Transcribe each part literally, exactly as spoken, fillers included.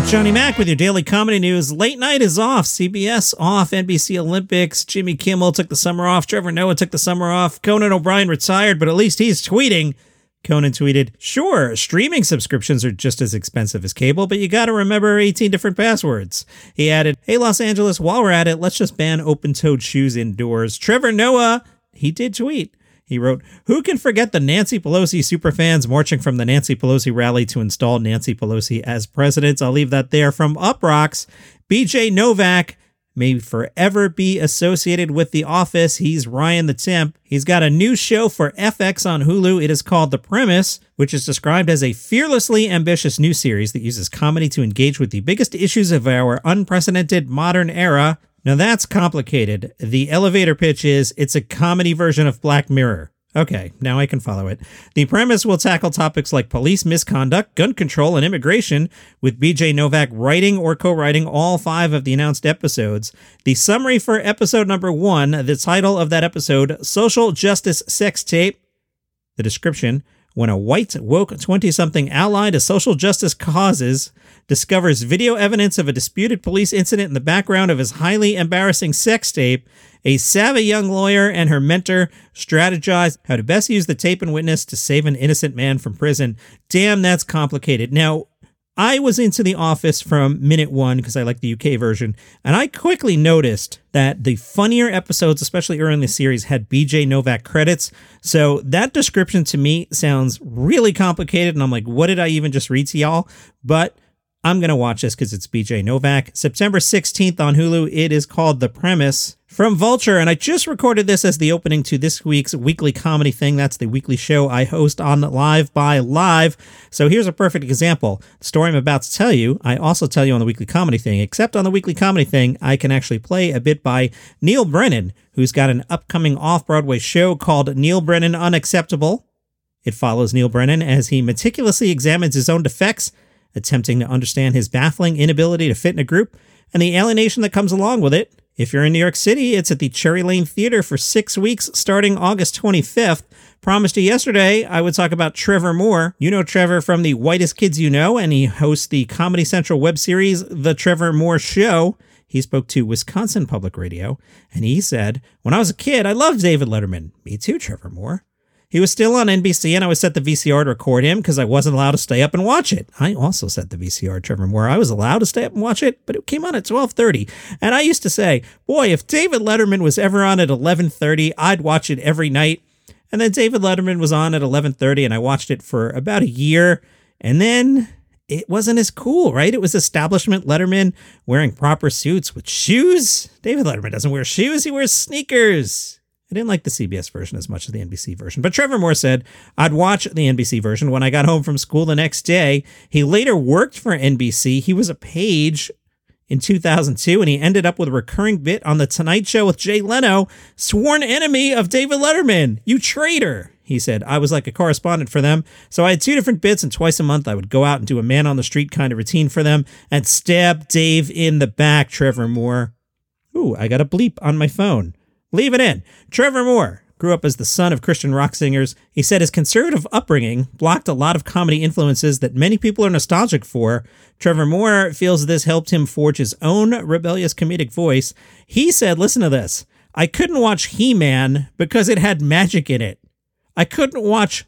Johnny Mac with your daily comedy news. Late night is off. C B S off. N B C Olympics. Jimmy Kimmel took the summer off. Trevor Noah took the summer off. Conan O'Brien retired, but at least he's tweeting. Conan tweeted, "Sure, streaming subscriptions are just as expensive as cable, but you gotta remember eighteen different passwords." He added, "Hey, Los Angeles, while we're at it, let's just ban open-toed shoes indoors." Trevor Noah, he did tweet. He wrote, "Who can forget the Nancy Pelosi superfans marching from the Nancy Pelosi rally to install Nancy Pelosi as president?" I'll leave that there. From Uprocks, B J Novak may forever be associated with The Office. He's Ryan the Temp. He's got a new show for F X on Hulu. It is called The Premise, which is described as a fearlessly ambitious new series that uses comedy to engage with the biggest issues of our unprecedented modern era. Now that's complicated. The elevator pitch is, it's a comedy version of Black Mirror. Okay, now I can follow it. The Premise will tackle topics like police misconduct, gun control, and immigration, with B J Novak writing or co-writing all five of the announced episodes. The summary for episode number one, the title of that episode, Social Justice Sex Tape. The description, when a white, woke twenty-something ally to social justice causes discovers video evidence of a disputed police incident in the background of his highly embarrassing sex tape, a savvy young lawyer and her mentor strategize how to best use the tape and witness to save an innocent man from prison. Damn, that's complicated. Now, I was into The Office from minute one because I like the U K version, and I quickly noticed that the funnier episodes, especially early in the series, had B J Novak credits. So that description to me sounds really complicated, and I'm like, what did I even just read to y'all? But I'm going to watch this because it's B J Novak. September sixteenth on Hulu. It is called The Premise. From Vulture, and I just recorded this as the opening to this week's weekly comedy thing. That's the weekly show I host on Live by Live. So here's a perfect example. The story I'm about to tell you, I also tell you on the weekly comedy thing, except on the weekly comedy thing, I can actually play a bit by Neil Brennan, who's got an upcoming off-Broadway show called Neil Brennan Unacceptable. It follows Neil Brennan as he meticulously examines his own defects, attempting to understand his baffling inability to fit in a group, and the alienation that comes along with it. If you're in New York City, it's at the Cherry Lane Theater for six weeks starting August twenty-fifth. Promised you yesterday I would talk about Trevor Moore. You know Trevor from The Whitest Kids You Know, and he hosts the Comedy Central web series, The Trevor Moore Show. He spoke to Wisconsin Public Radio, and he said, "When I was a kid, I loved David Letterman." Me too, Trevor Moore. He was still on N B C, and I would set the V C R to record him because I wasn't allowed to stay up and watch it. I also set the V C R, Trevor Moore. I was allowed to stay up and watch it, but it came on at twelve thirty. And I used to say, boy, if David Letterman was ever on at eleven thirty, I'd watch it every night. And then David Letterman was on at eleven thirty, and I watched it for about a year. And then it wasn't as cool, right? It was establishment Letterman wearing proper suits with shoes. David Letterman doesn't wear shoes. He wears sneakers. I didn't like the C B S version as much as the N B C version. But Trevor Moore said, I'd watch the N B C version when I got home from school the next day. He later worked for N B C. He was a page in two thousand two, and he ended up with a recurring bit on The Tonight Show with Jay Leno, sworn enemy of David Letterman. You traitor, he said. I was like a correspondent for them. So I had two different bits, and twice a month I would go out and do a man on the street kind of routine for them and stab Dave in the back, Trevor Moore. Ooh, I got a bleep on my phone. Leave it in. Trevor Moore grew up as the son of Christian rock singers. He said his conservative upbringing blocked a lot of comedy influences that many people are nostalgic for. Trevor Moore feels this helped him forge his own rebellious comedic voice. He said, listen to this, I couldn't watch He-Man because it had magic in it. I couldn't watch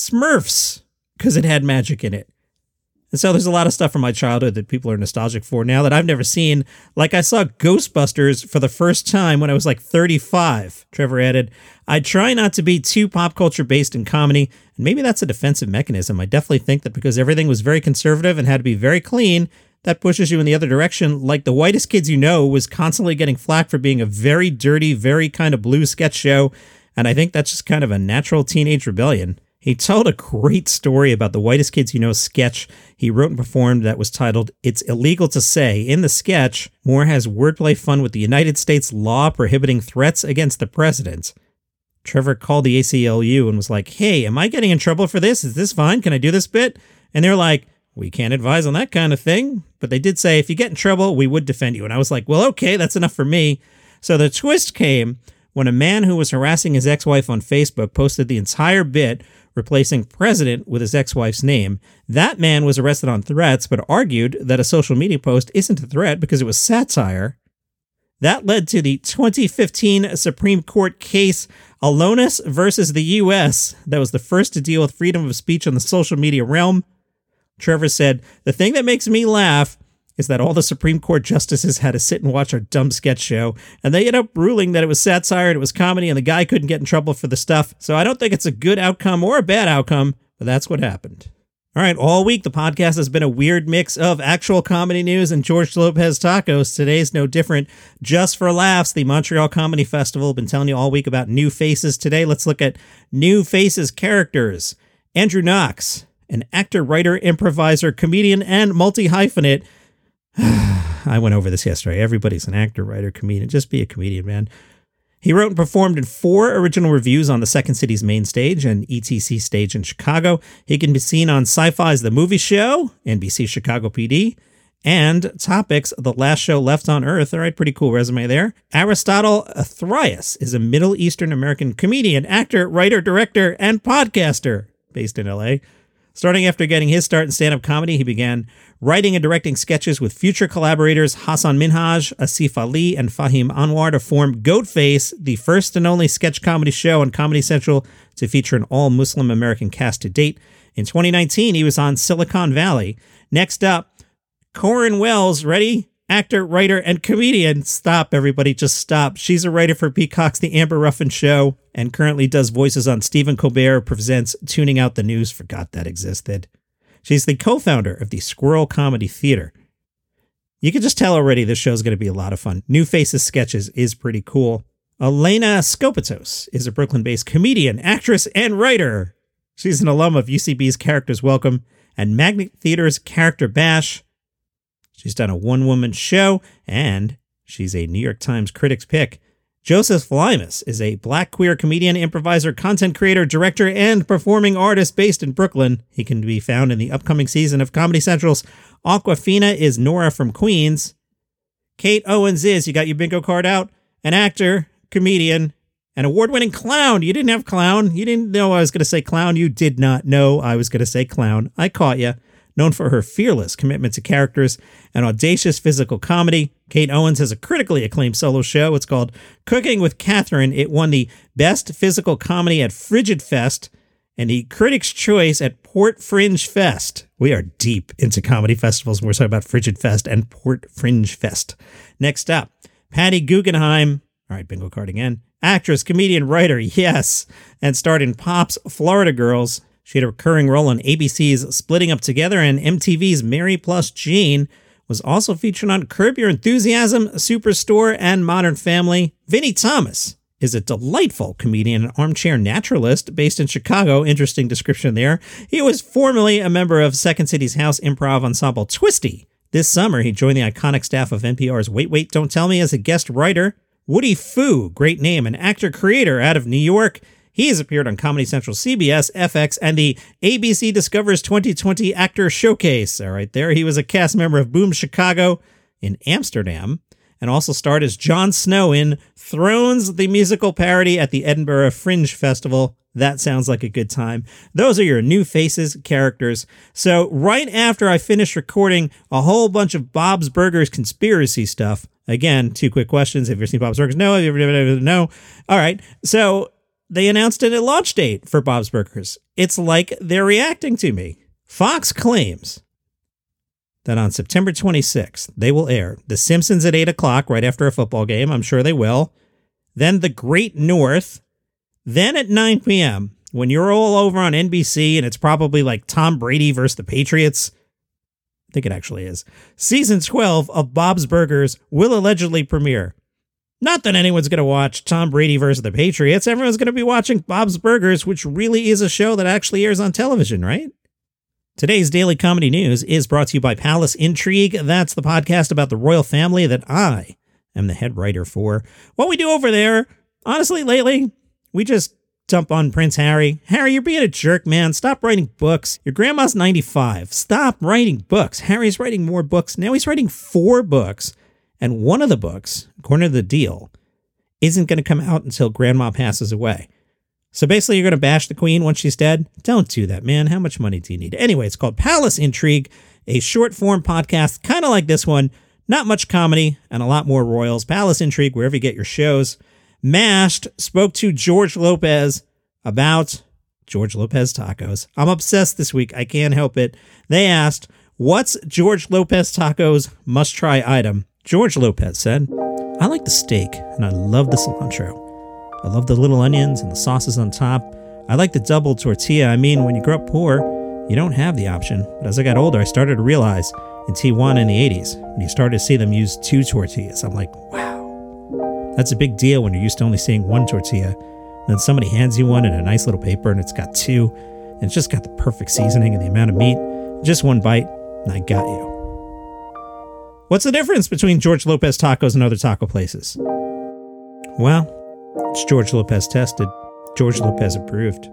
Smurfs because it had magic in it. And so there's a lot of stuff from my childhood that people are nostalgic for now that I've never seen. Like I saw Ghostbusters for the first time when I was like thirty-five. Trevor added, I try not to be too pop culture based in comedy, and maybe that's a defensive mechanism. I definitely think that because everything was very conservative and had to be very clean, that pushes you in the other direction. Like The Whitest Kids You Know was constantly getting flack for being a very dirty, very kind of blue sketch show. And I think that's just kind of a natural teenage rebellion. He told a great story about the Whitest Kids You Know sketch he wrote and performed that was titled, It's Illegal to Say. In the sketch, Moore has wordplay fun with the United States law prohibiting threats against the president. Trevor called the A C L U and was like, hey, am I getting in trouble for this? Is this fine? Can I do this bit? And they're like, we can't advise on that kind of thing. But they did say, if you get in trouble, we would defend you. And I was like, well, okay, that's enough for me. So the twist came when a man who was harassing his ex-wife on Facebook posted the entire bit, replacing president with his ex-wife's name. That man was arrested on threats, but argued that a social media post isn't a threat because it was satire. That led to the twenty fifteen Supreme Court case Alonis versus the U S That was the first to deal with freedom of speech in the social media realm. Trevor said, "The thing that makes me laugh is that all the Supreme Court justices had to sit and watch our dumb sketch show, and they ended up ruling that it was satire and it was comedy, and the guy couldn't get in trouble for the stuff. So I don't think it's a good outcome or a bad outcome, but that's what happened." All right, all week the podcast has been a weird mix of actual comedy news and George Lopez tacos. Today's no different. Just for laughs, the Montreal Comedy Festival. Been telling you all week about new faces. Today, let's look at new faces characters. Andrew Knox, an actor, writer, improviser, comedian, and multi-hyphenate. I went over this yesterday. Everybody's an actor, writer, comedian. Just be a comedian, man. He wrote and performed in four original reviews on the Second City's main stage and E T C stage in Chicago. He can be seen on Sci-Fi's The Movie Show, N B C Chicago P D, and Topics, The Last Show Left on Earth. All right, pretty cool resume there. Aristotle Athrias is a Middle Eastern American comedian, actor, writer, director, and podcaster based in L A. Starting after getting his start in stand-up comedy, he began writing and directing sketches with future collaborators Hassan Minhaj, Asif Ali, and Fahim Anwar to form Goatface, the first and only sketch comedy show on Comedy Central to feature an all-Muslim American cast to date. In twenty nineteen, he was on Silicon Valley. Next up, Corinne Wells, ready? Actor, writer, and comedian. Stop, everybody, just stop. She's a writer for Peacock's The Amber Ruffin Show and currently does voices on Stephen Colbert Presents Tuning Out the News. Forgot that existed. She's the co-founder of the Squirrel Comedy Theater. You can just tell already this show's going to be a lot of fun. New Faces Sketches is pretty cool. Elena Skopatos is a Brooklyn-based comedian, actress, and writer. She's an alum of U C B's Characters Welcome and Magnet Theater's Character Bash. She's done a one-woman show, and she's a New York Times Critics Pick. Joseph Limas is a black queer comedian, improviser, content creator, director, and performing artist based in Brooklyn. He can be found in the upcoming season of Comedy Central's Aquafina is Nora from Queens. Kate Owens is, you got your bingo card out, an actor, comedian, an award-winning clown. You didn't have clown. You didn't know I was going to say clown. You did not know I was going to say clown. I caught you. Known for her fearless commitment to characters and audacious physical comedy, Kate Owens has a critically acclaimed solo show. It's called Cooking with Catherine. It won the Best Physical Comedy at Frigid Fest and the Critics' Choice at Port Fringe Fest. We are deep into comedy festivals, and we're talking about Frigid Fest and Port Fringe Fest. Next up, Patty Guggenheim. All right, bingo card again. Actress, comedian, writer, yes, and starred in Pop's Florida Girls. She had a recurring role on A B C's Splitting Up Together, and M T V's Mary Plus Jane. Was also featured on Curb Your Enthusiasm, Superstore, and Modern Family. Vinnie Thomas is a delightful comedian and armchair naturalist based in Chicago. Interesting description there. He was formerly a member of Second City's house improv ensemble Twisty. This summer, he joined the iconic staff of N P R's Wait, Wait, Don't Tell Me as a guest writer. Woody Fu, great name, an actor-creator out of New York. He has appeared on Comedy Central, C B S, F X, and the A B C Discovers twenty twenty Actor Showcase. All right, there he was a cast member of Boom Chicago in Amsterdam, and also starred as Jon Snow in Thrones, the musical parody at the Edinburgh Fringe Festival. That sounds like a good time. Those are your new faces, characters. So right after I finished recording a whole bunch of Bob's Burgers conspiracy stuff, again, two quick questions. Have you ever seen Bob's Burgers? No. Have you ever, no. All right. So they announced a launch date for Bob's Burgers. It's like they're reacting to me. Fox claims that on September twenty-sixth, they will air The Simpsons at eight o'clock right after a football game. I'm sure they will. Then The Great North. Then at nine p.m., when you're all over on N B C and it's probably like Tom Brady versus the Patriots, I think it actually is, season twelve of Bob's Burgers will allegedly premiere. Not that anyone's going to watch Tom Brady versus the Patriots. Everyone's going to be watching Bob's Burgers, which really is a show that actually airs on television, right? Today's Daily Comedy News is brought to you by Palace Intrigue. That's the podcast about the royal family that I am the head writer for. What we do over there, honestly, lately, we just dump on Prince Harry. Harry, you're being a jerk, man. Stop writing books. Your grandma's ninety-five. Stop writing books. Harry's writing more books. Now he's writing four books. And one of the books, according to the deal, isn't going to come out until grandma passes away. So basically, you're going to bash the queen once she's dead? Don't do that, man. How much money do you need? Anyway, it's called Palace Intrigue, a short-form podcast, kind of like this one. Not much comedy and a lot more royals. Palace Intrigue, wherever you get your shows. MASH'd spoke to George Lopez about George Lopez tacos. I'm obsessed this week. I can't help it. They asked, what's George Lopez tacos must-try item? George Lopez said, I like the steak, and I love the cilantro. I love the little onions and the sauces on top. I like the double tortilla. I mean, when you grow up poor, you don't have the option. But as I got older, I started to realize in Tijuana in the eighties, when you started to see them use two tortillas, I'm like, wow. That's a big deal when you're used to only seeing one tortilla. And then somebody hands you one in a nice little paper, and it's got two. And it's just got the perfect seasoning and the amount of meat. Just one bite, and I got you. What's the difference between George Lopez tacos and other taco places? Well, it's George Lopez tested, George Lopez approved.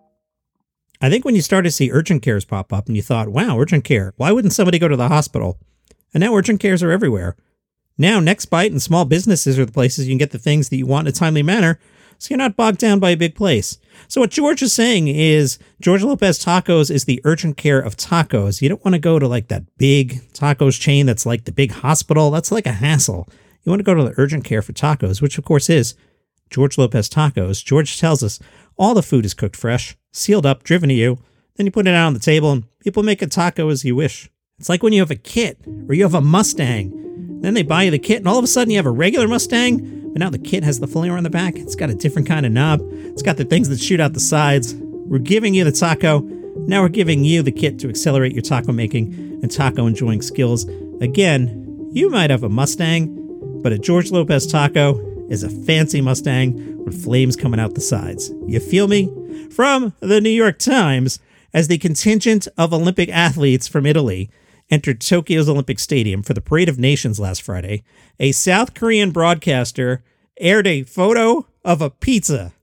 I think when you started to see urgent cares pop up and you thought, wow, urgent care, why wouldn't somebody go to the hospital? And now urgent cares are everywhere. Now Next Bite and small businesses are the places you can get the things that you want in a timely manner, so you're not bogged down by a big place. So what George is saying is George Lopez Tacos is the urgent care of tacos. You don't want to go to like that big tacos chain that's like the big hospital. That's like a hassle. You want to go to the urgent care for tacos, which of course is George Lopez Tacos. George tells us all the food is cooked fresh, sealed up, driven to you. Then you put it out on the table and people make a taco as you wish. It's like when you have a kit or you have a Mustang. Then they buy you the kit and all of a sudden you have a regular Mustang, but now the kit has the flair on the back. It's got a different kind of knob. It's got the things that shoot out the sides. We're giving you the taco. Now we're giving you the kit to accelerate your taco making and taco enjoying skills. Again, you might have a Mustang, but a George Lopez taco is a fancy Mustang with flames coming out the sides. You feel me? From the New York Times, as the contingent of Olympic athletes from Italy entered Tokyo's Olympic Stadium for the Parade of Nations last Friday, a South Korean broadcaster aired a photo of a pizza.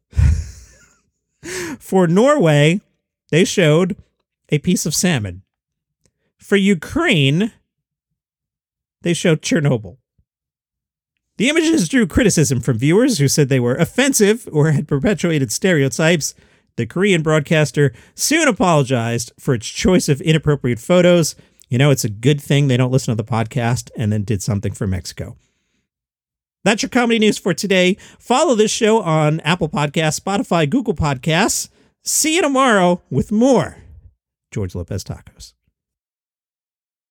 For Norway, they showed a piece of salmon. For Ukraine, they showed Chernobyl. The images drew criticism from viewers who said they were offensive or had perpetuated stereotypes. The Korean broadcaster soon apologized for its choice of inappropriate photos. You know, it's a good thing they don't listen to the podcast, and then did something for Mexico. That's your comedy news for today. Follow this show on Apple Podcasts, Spotify, Google Podcasts. See you tomorrow with more George Lopez Tacos.